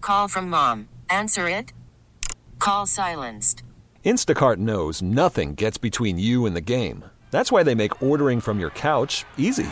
call from mom. Answer it. Call silenced. Instacart knows nothing gets between you and the game. That's why they make ordering from your couch easy.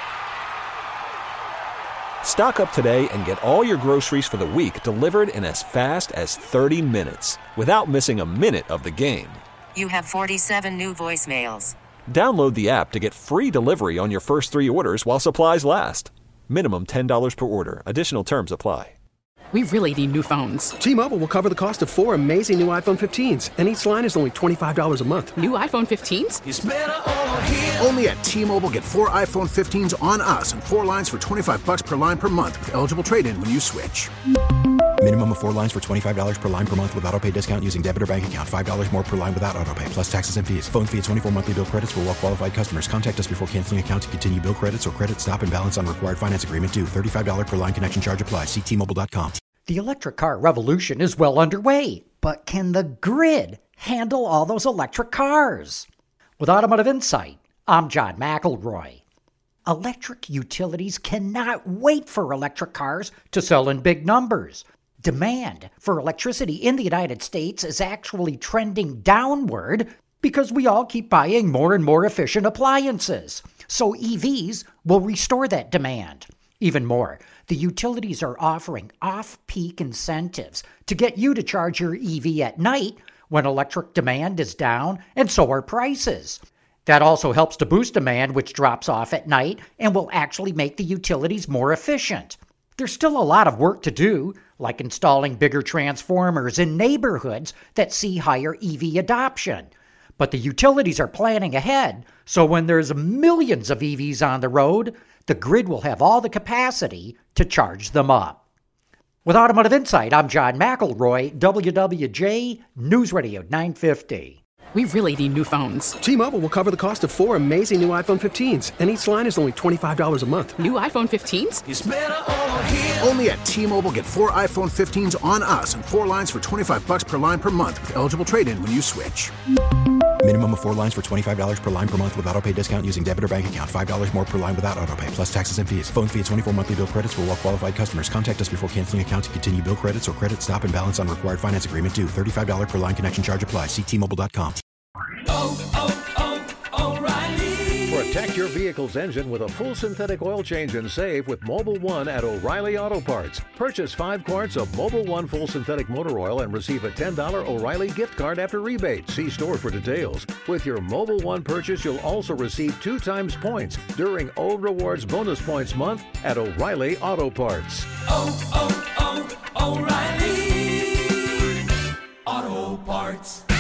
Stock up today and get all your groceries for the week delivered in as fast as 30 minutes without missing a minute of the game. You have 47 new voicemails. Download the app to get free delivery on your first 3 orders while supplies last. Minimum $10 per order. Additional terms apply. We really need new phones. T-Mobile will cover the cost of 4 amazing new iPhone 15s, and each line is only $25 a month. New iPhone 15s? It's better over here. Only at T-Mobile, get 4 iPhone 15s on us and 4 lines for $25 per line per month with eligible trade-in when you switch. Minimum of 4 lines for $25 per line per month with autopay discount using debit or bank account. $5 more per line without autopay, plus taxes and fees. Phone fee at 24 monthly bill credits for well-qualified customers. Contact us before canceling account to continue bill credits or credit stop and balance on required finance agreement due. $35 per line connection charge applies. See T-Mobile.com. The electric car revolution is well underway, but can the grid handle all those electric cars? With Automotive Insight, I'm John McElroy. Electric utilities cannot wait for electric cars to sell in big numbers. Demand for electricity in the United States is actually trending downward because we all keep buying more and more efficient appliances. So EVs will restore that demand. Even more, the utilities are offering off-peak incentives to get you to charge your EV at night when electric demand is down, and so are prices. That also helps to boost demand, which drops off at night and will actually make the utilities more efficient. There's still a lot of work to do, like installing bigger transformers in neighborhoods that see higher EV adoption. But the utilities are planning ahead, so when there's millions of EVs on the road, the grid will have all the capacity to charge them up. With Automotive Insight, I'm John McElroy, WWJ News Radio 950. We really need new phones. T-Mobile will cover the cost of 4 amazing new iPhone 15s, and each line is only $25 a month. New iPhone 15s? It's better over here. Only at T-Mobile, get 4 iPhone 15s on us and 4 lines for $25 per line per month with eligible trade-in when you switch. Minimum of 4 lines for $25 per line per month with autopay discount using debit or bank account. $5 more per line without autopay, plus taxes and fees. Phone fee at 24 monthly bill credits for well-qualified customers. Contact us before canceling account to continue bill credits or credit stop and balance on required finance agreement due. $35 per line connection charge applies. See T-Mobile.com. O'Reilly. Protect your vehicle's engine with a full synthetic oil change and save with Mobil 1 at O'Reilly Auto Parts. Purchase 5 quarts of Mobil 1 full synthetic motor oil and receive a $10 O'Reilly gift card after rebate. See store for details. With your Mobil 1 purchase, you'll also receive 2 times points during O Rewards Bonus Points Month at O'Reilly Auto Parts. O'Reilly Auto Parts.